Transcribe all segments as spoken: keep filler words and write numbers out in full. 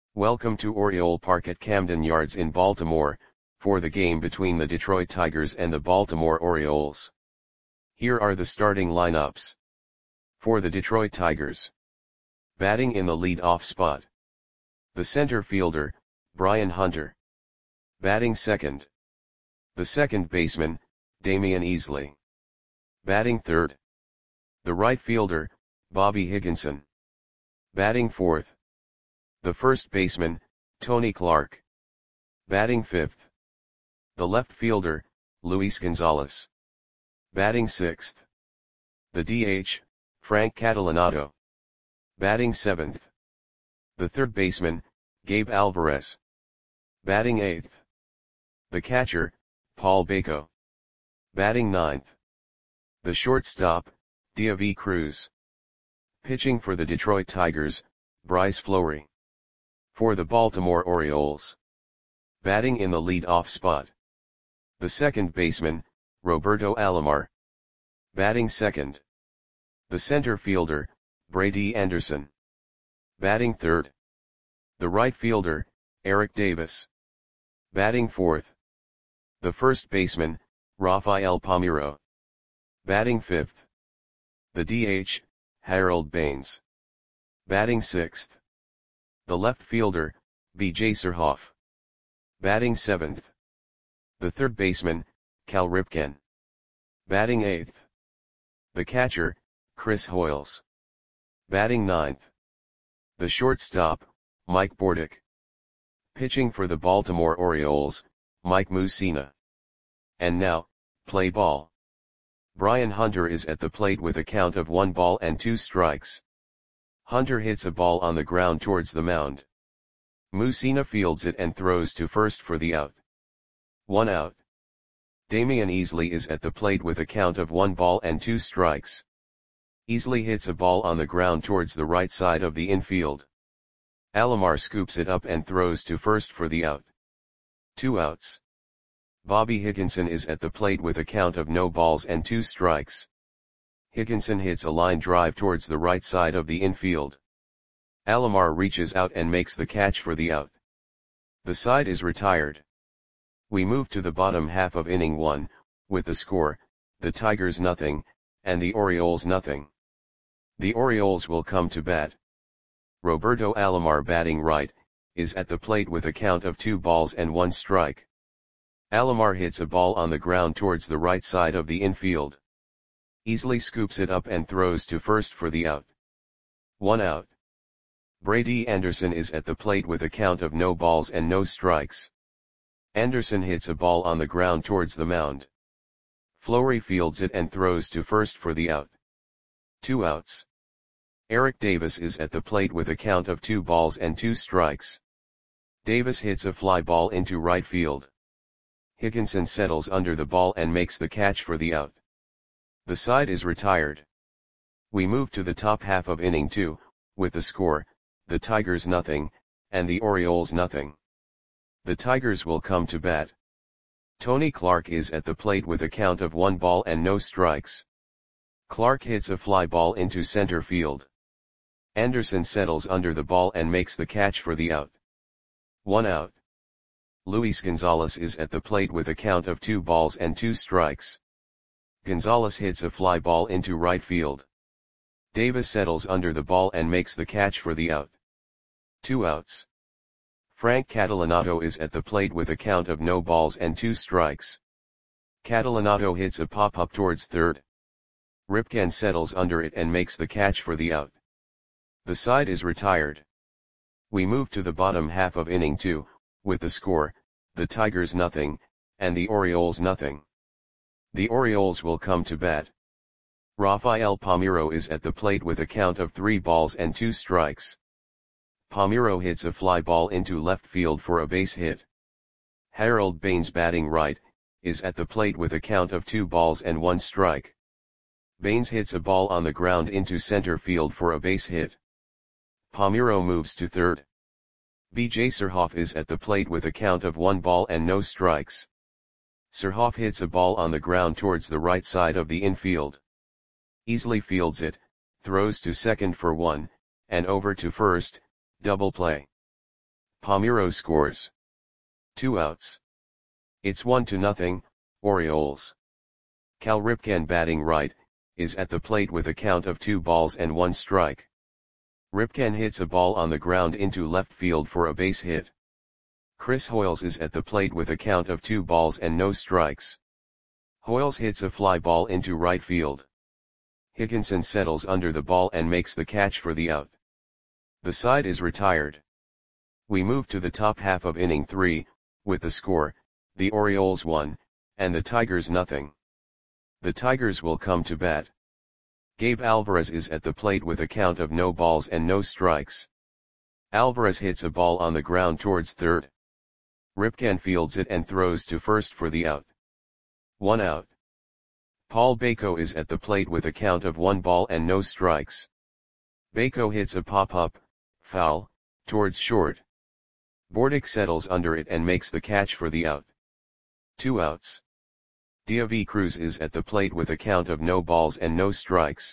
Welcome to Oriole Park at Camden Yards in Baltimore, for the game between the Detroit Tigers and the Baltimore Orioles. Here are the starting lineups. For the Detroit Tigers. Batting in the lead-off spot. The center fielder, Brian Hunter. Batting second. The second baseman, Damion Easley. Batting third. The right fielder, Bobby Higginson. Batting fourth. The first baseman, Tony Clark. Batting fifth. The left fielder, Luis Gonzalez. Batting sixth. The D H, Frank Catalanotto. Batting seventh. The third baseman, Gabe Alvarez. Batting eighth. The catcher, Paul Bako. Batting ninth. The shortstop, Deivi Cruz. Pitching for the Detroit Tigers, Bryce Fleury. For the Baltimore Orioles. Batting in the lead-off spot. The second baseman, Roberto Alomar. Batting second. The center fielder, Brady Anderson. Batting third. The right fielder, Eric Davis. Batting fourth. The first baseman, Rafael Palmeiro. Batting fifth. The D H, Harold Baines. Batting sixth. The left fielder, B J Surhoff. Batting seventh. The third baseman, Cal Ripken. Batting eighth. The catcher, Chris Hoiles. Batting ninth. The shortstop, Mike Bordick. Pitching for the Baltimore Orioles, Mike Mussina. And now, play ball. Brian Hunter is at the plate with a count of one ball and two strikes. Hunter hits a ball on the ground towards the mound. Mussina fields it and throws to first for the out. One out. Damion Easley is at the plate with a count of one ball and two strikes. Easley hits a ball on the ground towards the right side of the infield. Alomar scoops it up and throws to first for the out. Two outs. Bobby Higginson is at the plate with a count of no balls and two strikes. Higginson hits a line drive towards the right side of the infield. Alomar reaches out and makes the catch for the out. The side is retired. We move to the bottom half of inning one, with the score, the Tigers nothing, and the Orioles nothing. The Orioles will come to bat. Roberto Alomar, batting right, is at the plate with a count of two balls and one strike. Alomar hits a ball on the ground towards the right side of the infield. Easley scoops it up and throws to first for the out. One out. Brady Anderson is at the plate with a count of no balls and no strikes. Anderson hits a ball on the ground towards the mound. Fleury fields it and throws to first for the out. Two outs. Eric Davis is at the plate with a count of two balls and two strikes. Davis hits a fly ball into right field. Higginson settles under the ball and makes the catch for the out. The side is retired. We move to the top half of inning two, with the score, the Tigers nothing, and the Orioles nothing. The Tigers will come to bat. Tony Clark is at the plate with a count of one ball and no strikes. Clark hits a fly ball into center field. Anderson settles under the ball and makes the catch for the out. One out. Luis Gonzalez is at the plate with a count of two balls and two strikes. Gonzalez hits a fly ball into right field. Davis settles under the ball and makes the catch for the out. Two outs. Frank Catalanotto is at the plate with a count of no balls and two strikes. Catalanotto hits a pop-up towards third. Ripken settles under it and makes the catch for the out. The side is retired. We move to the bottom half of inning two, with the score, the Tigers nothing, and the Orioles nothing. The Orioles will come to bat. Rafael Palmeiro is at the plate with a count of three balls and two strikes. Palmeiro hits a fly ball into left field for a base hit. Harold Baines, batting right, is at the plate with a count of two balls and one strike. Baines hits a ball on the ground into center field for a base hit. Palmeiro moves to third. B J Surhoff is at the plate with a count of one ball and no strikes. Surhoff hits a ball on the ground towards the right side of the infield. Easley fields it, throws to second for one, and over to first, double play. Palmeiro scores. Two outs. It's one to nothing, Orioles. Cal Ripken batting right, is at the plate with a count of two balls and one strike. Ripken hits a ball on the ground into left field for a base hit. Chris Hoiles is at the plate with a count of two balls and no strikes. Hoiles hits a fly ball into right field. Higginson settles under the ball and makes the catch for the out. The side is retired. We move to the top half of inning three, with the score, the Orioles one, and the Tigers nothing. The Tigers will come to bat. Gabe Alvarez is at the plate with a count of no balls and no strikes. Alvarez hits a ball on the ground towards third. Ripken fields it and throws to first for the out. One out. Paul Bako is at the plate with a count of one ball and no strikes. Bako hits a pop-up, foul, towards short. Bordick settles under it and makes the catch for the out. Two outs. Diavi Cruz is at the plate with a count of no balls and no strikes.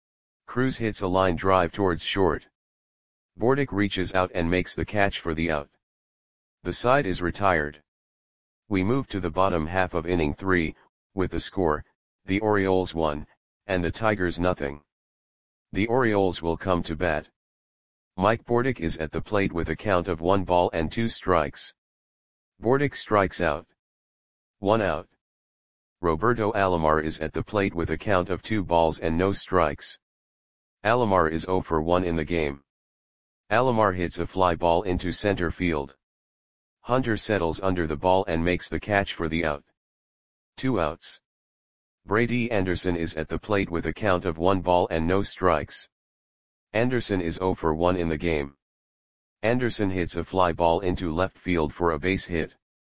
Cruz hits a line drive towards short. Bordick reaches out and makes the catch for the out. The side is retired. We move to the bottom half of inning three, with the score, the Orioles one, and the Tigers nothing. The Orioles will come to bat. Mike Bordick is at the plate with a count of one ball and two strikes. Bordick strikes out. One out. Roberto Alomar is at the plate with a count of two balls and no strikes. Alomar is zero for one in the game. Alomar hits a fly ball into center field. Hunter settles under the ball and makes the catch for the out. Two outs. Brady Anderson is at the plate with a count of one ball and no strikes. Anderson is zero for one in the game. Anderson hits a fly ball into left field for a base hit.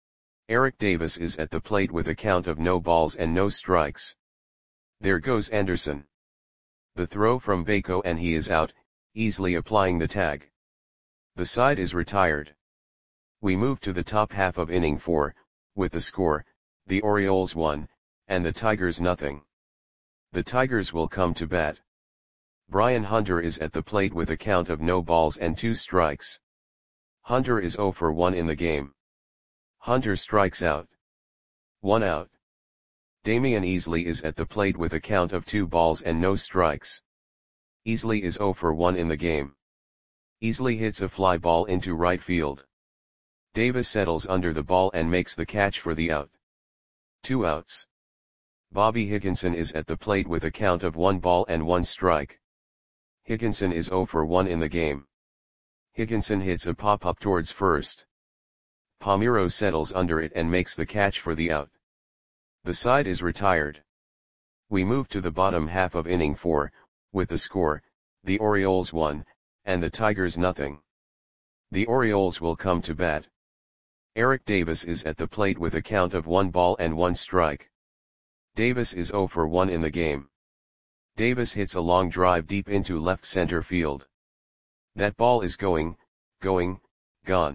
Eric Davis is at the plate with a count of no balls and no strikes. There goes Anderson. The throw from Bako and he is out, easily applying the tag. The side is retired. We move to the top half of inning four, with the score, the Orioles one, and the Tigers nothing. The Tigers will come to bat. Brian Hunter is at the plate with a count of no balls and two strikes. Hunter is zero for one in the game. Hunter strikes out. One out. Damian Easley is at the plate with a count of two balls and no strikes. Easley is zero for one in the game. Easley hits a fly ball into right field. Davis settles under the ball and makes the catch for the out. Two outs. Bobby Higginson is at the plate with a count of one ball and one strike. Higginson is zero for one in the game. Higginson hits a pop-up towards first. Palmeiro settles under it and makes the catch for the out. The side is retired. We move to the bottom half of inning four, with the score, the Orioles one, and the Tigers nothing. The Orioles will come to bat. Eric Davis is at the plate with a count of one ball and one strike. Davis is zero for one in the game. Davis hits a long drive deep into left center field. That ball is going, going, gone.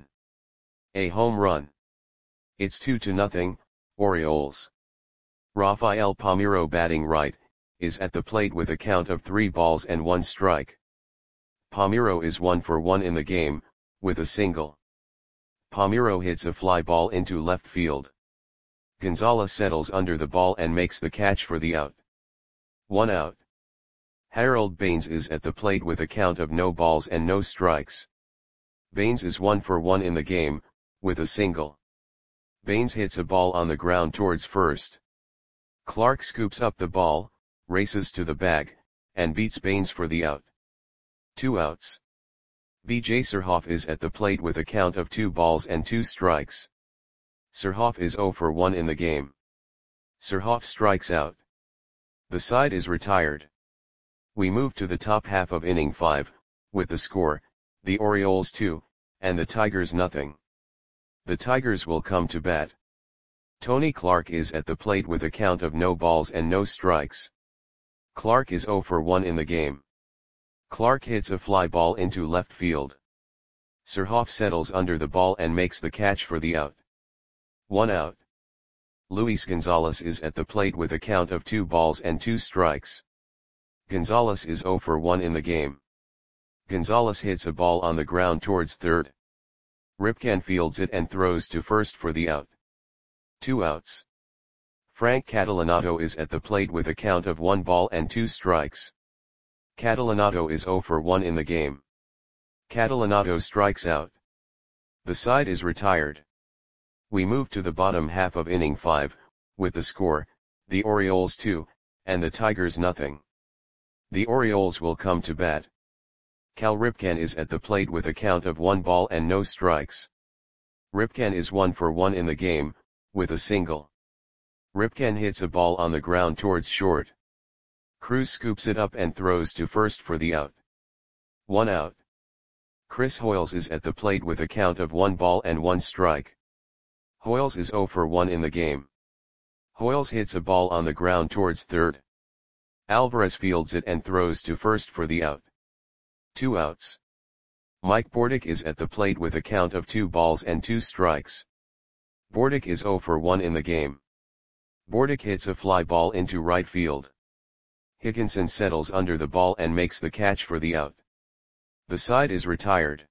A home run. It's two to nothing, Orioles. Rafael Palmeiro batting right, is at the plate with a count of three balls and one strike. Palmeiro is one for one in the game, with a single. Palmeiro hits a fly ball into left field. Gonzalez settles under the ball and makes the catch for the out. One out. Harold Baines is at the plate with a count of no balls and no strikes. Baines is one for one in the game, with a single. Baines hits a ball on the ground towards first. Clark scoops up the ball, races to the bag, and beats Baines for the out. Two outs. B J Surhoff is at the plate with a count of two balls and two strikes. Surhoff is zero for one in the game. Surhoff strikes out. The side is retired. We move to the top half of inning five, with the score, the Orioles two, and the Tigers nothing. The Tigers will come to bat. Tony Clark is at the plate with a count of no balls and no strikes. Clark is zero for one in the game. Clark hits a fly ball into left field. Surhoff settles under the ball and makes the catch for the out. One out. Luis Gonzalez is at the plate with a count of two balls and two strikes. Gonzalez is zero for one in the game. Gonzalez hits a ball on the ground towards third. Ripken fields it and throws to first for the out. Two outs. Frank Catalanato is at the plate with a count of one ball and two strikes. Catalanato is zero for one in the game. Catalanato strikes out. The side is retired. We move to the bottom half of inning five, with the score, the Orioles two, and the Tigers nothing. The Orioles will come to bat. Cal Ripken is at the plate with a count of one ball and no strikes. Ripken is one for one in the game, with a single. Ripken hits a ball on the ground towards short. Cruz scoops it up and throws to first for the out. One out. Chris Hoiles is at the plate with a count of one ball and one strike. Hoiles is zero for one in the game. Hoiles hits a ball on the ground towards third. Alvarez fields it and throws to first for the out. Two outs. Mike Bordick is at the plate with a count of two balls and two strikes. Bordick is zero for one in the game. Bordick hits a fly ball into right field. Higginson settles under the ball and makes the catch for the out. The side is retired.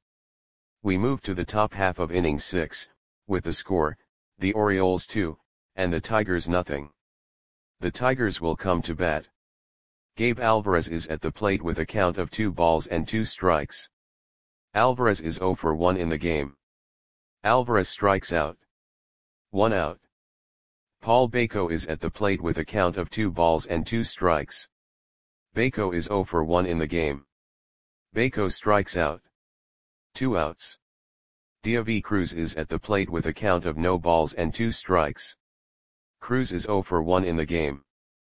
We move to the top half of inning six, with the score, the Orioles two, and the Tigers nothing. The Tigers will come to bat. Gabe Alvarez is at the plate with a count of two balls and two strikes. Alvarez is zero for one in the game. Alvarez strikes out. One out. Paul Bako is at the plate with a count of two balls and two strikes. Bako is zero for one in the game. Bako strikes out. Two outs. David Cruz is at the plate with a count of no balls and two strikes. Cruz is zero for one in the game.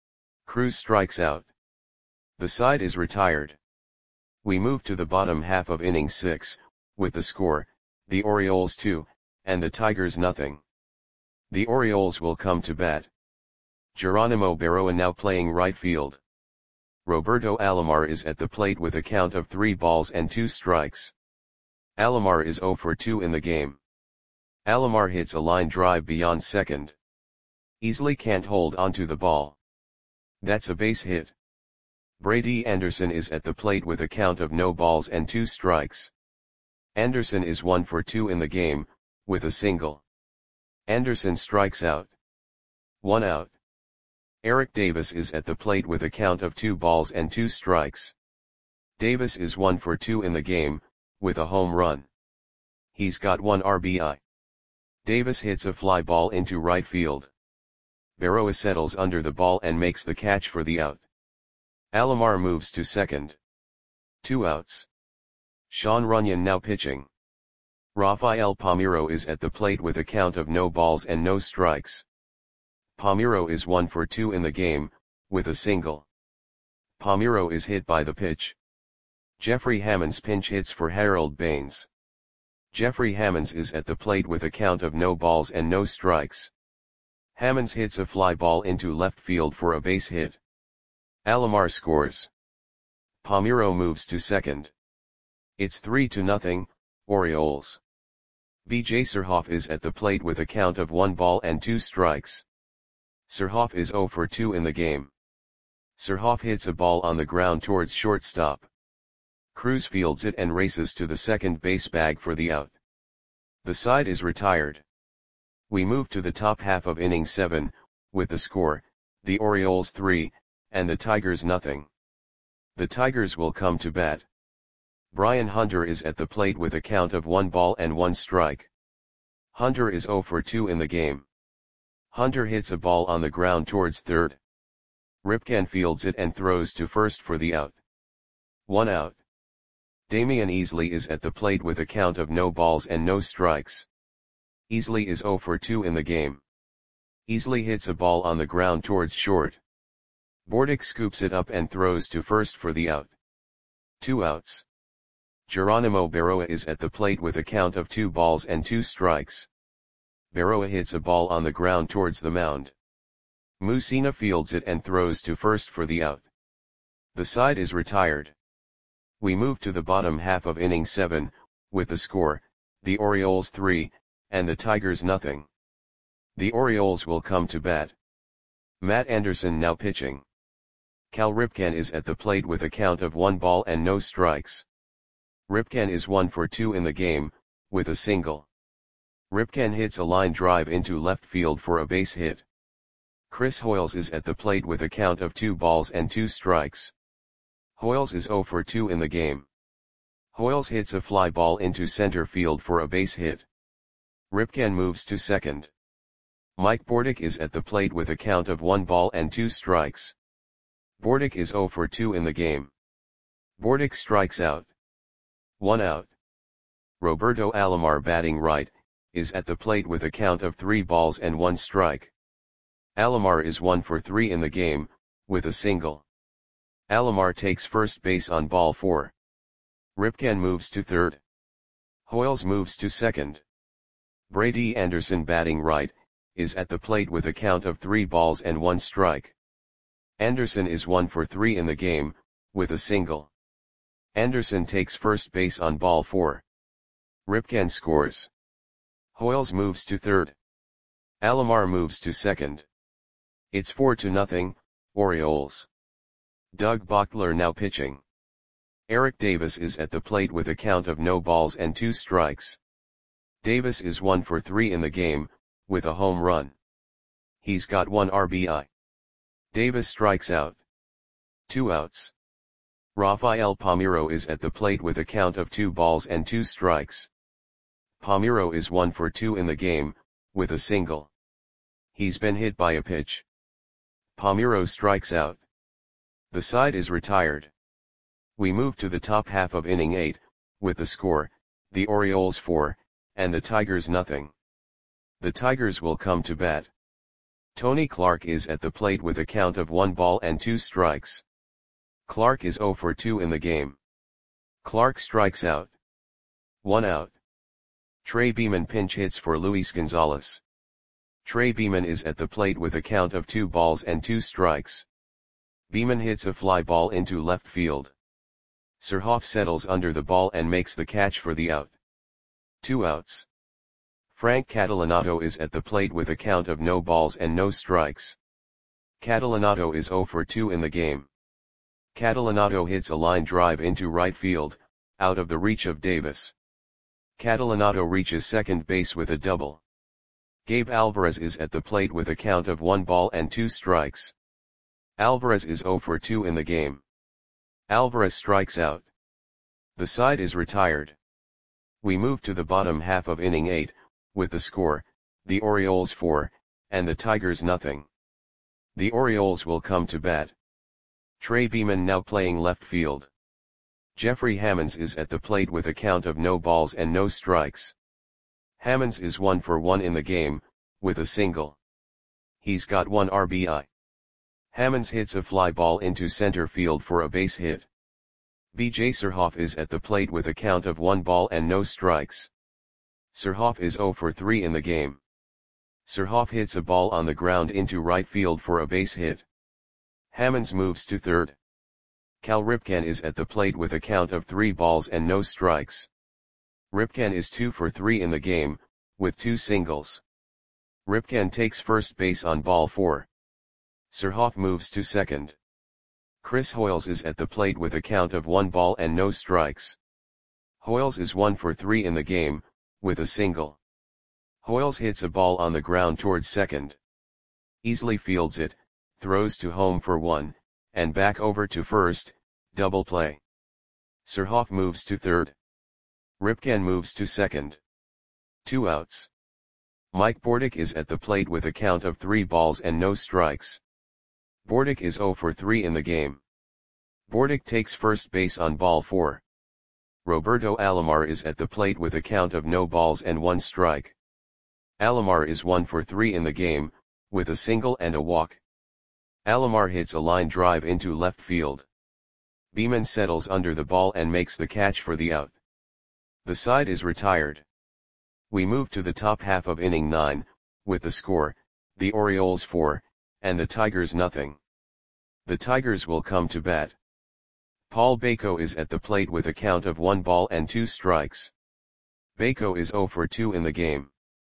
Cruz strikes out. The side is retired. We move to the bottom half of inning six, with the score, the Orioles two, and the Tigers nothing. The Orioles will come to bat. Geronimo Berroa now playing right field. Roberto Alomar is at the plate with a count of three balls and two strikes. Alomar is zero for two in the game. Alomar hits a line drive beyond second. Easily can't hold onto the ball. That's a base hit. Brady Anderson is at the plate with a count of no balls and two strikes. Anderson is one for two in the game, with a single. Anderson strikes out. One out. Eric Davis is at the plate with a count of two balls and two strikes. Davis is one for two in the game, with a home run. He's got one R B I. Davis hits a fly ball into right field. Berroa settles under the ball and makes the catch for the out. Alomar moves to second. Two outs. Sean Runyon now pitching. Rafael Palmeiro is at the plate with a count of no balls and no strikes. Palmeiro is one for two in the game, with a single. Palmeiro is hit by the pitch. Jeffrey Hammonds pinch hits for Harold Baines. Jeffrey Hammonds is at the plate with a count of no balls and no strikes. Hammonds hits a fly ball into left field for a base hit. Alomar scores. Palmeiro moves to second. It's three to nothing, Orioles. B J Surhoff is at the plate with a count of one ball and two strikes. Surhoff is zero for two in the game. Surhoff hits a ball on the ground towards shortstop. Cruz fields it and races to the second base bag for the out. The side is retired. We move to the top half of inning seven, with the score, the Orioles three, and the Tigers nothing. The Tigers will come to bat. Brian Hunter is at the plate with a count of one ball and one strike. Hunter is zero for two in the game. Hunter hits a ball on the ground towards third. Ripken fields it and throws to first for the out. One out. Damian Easley is at the plate with a count of no balls and no strikes. Easley is zero for two in the game. Easley hits a ball on the ground towards short. Bordick scoops it up and throws to first for the out. Two outs. Geronimo Berroa is at the plate with a count of two balls and two strikes. Berroa hits a ball on the ground towards the mound. Mussina fields it and throws to first for the out. The side is retired. We move to the bottom half of inning seven, with the score, the Orioles three, and the Tigers nothing. The Orioles will come to bat. Matt Anderson now pitching. Cal Ripken is at the plate with a count of one ball and no strikes. Ripken is one for two in the game, with a single. Ripken hits a line drive into left field for a base hit. Chris Hoiles is at the plate with a count of two balls and two strikes. Hoiles is zero for two in the game. Hoiles hits a fly ball into center field for a base hit. Ripken moves to second. Mike Bordick is at the plate with a count of one ball and two strikes. Bordick is zero for two in the game. Bordick strikes out. One out. Roberto Alomar, batting right, is at the plate with a count of three balls and one strike. Alomar is one for three in the game, with a single. Alomar takes first base on ball four. Ripken moves to third. Hoiles moves to second. Brady Anderson, batting right, is at the plate with a count of three balls and one strike. Anderson is one for three in the game, with a single. Anderson takes first base on ball four. Ripken scores. Hoiles moves to third. Alomar moves to second. It's four to nothing, Orioles. Doug Bochtler now pitching. Eric Davis is at the plate with a count of no balls and two strikes. Davis is one for three in the game, with a home run. He's got one R B I. Davis strikes out. Two outs. Rafael Palmeiro is at the plate with a count of two balls and two strikes. Palmeiro is one for two in the game, with a single. He's been hit by a pitch. Palmeiro strikes out. The side is retired. We move to the top half of inning eight, with the score, the Orioles four, and the Tigers nothing. The Tigers will come to bat. Tony Clark is at the plate with a count of one ball and two strikes. Clark is zero for two in the game. Clark strikes out. One out. Trey Beeman pinch hits for Luis Gonzalez. Trey Beeman is at the plate with a count of two balls and two strikes. Beeman hits a fly ball into left field. Surhoff settles under the ball and makes the catch for the out. Two outs. Frank Catalanato is at the plate with a count of no balls and no strikes. Catalanato is zero for two in the game. Catalanato hits a line drive into right field, out of the reach of Davis. Catalanato reaches second base with a double. Gabe Alvarez is at the plate with a count of one ball and two strikes. Alvarez is zero for two in the game. Alvarez strikes out. The side is retired. We move to the bottom half of inning eight, with the score, the Orioles four, and the Tigers nothing. The Orioles will come to bat. Trey Beeman now playing left field. Jeffrey Hammonds is at the plate with a count of no balls and no strikes. Hammonds is one for one in the game, with a single. He's got one R B I. Hammonds hits a fly ball into center field for a base hit. B J Surhoff is at the plate with a count of one ball and no strikes. Surhoff is zero for three in the game. Surhoff hits a ball on the ground into right field for a base hit. Hammonds moves to third. Cal Ripken is at the plate with a count of three balls and no strikes. Ripken is two for three in the game, with two singles. Ripken takes first base on ball four. Surhoff moves to second. Chris Hoiles is at the plate with a count of one ball and no strikes. Hoiles is one for three in the game, with a single. Hoiles hits a ball on the ground towards second. Easily fields it, throws to home for one, and back over to first, double play. Surhoff moves to third. Ripken moves to second. Two outs. Mike Bordick is at the plate with a count of three balls and no strikes. Bordick is zero for three in the game. Bordick takes first base on ball four. Roberto Alomar is at the plate with a count of no balls and one strike. Alomar is one for three in the game, with a single and a walk. Alomar hits a line drive into left field. Beeman settles under the ball and makes the catch for the out. The side is retired. We move to the top half of inning nine, with the score, the Orioles four, and the Tigers nothing. The Tigers will come to bat. Paul Bako is at the plate with a count of one ball and two strikes. Bako is zero for two in the game.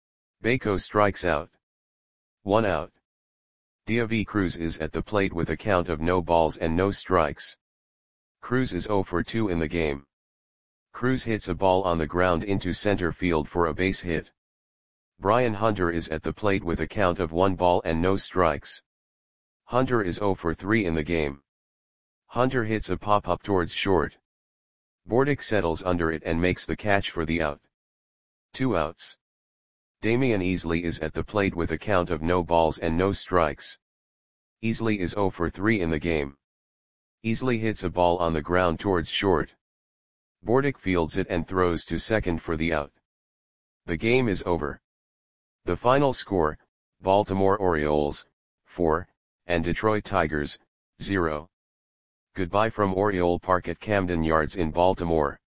Bako strikes out. One out. Diavi Cruz is at the plate with a count of no balls and no strikes. Cruz is zero for two in the game. Cruz hits a ball on the ground into center field for a base hit. Brian Hunter is at the plate with a count of one ball and no strikes. Hunter is zero for three in the game. Hunter hits a pop-up towards short. Bordick settles under it and makes the catch for the out. Two outs. Damian Easley is at the plate with a count of no balls and no strikes. Easley is zero for three in the game. Easley hits a ball on the ground towards short. Bordick fields it and throws to second for the out. The game is over. The final score, Baltimore Orioles, four, and Detroit Tigers, zero. Goodbye from Oriole Park at Camden Yards in Baltimore.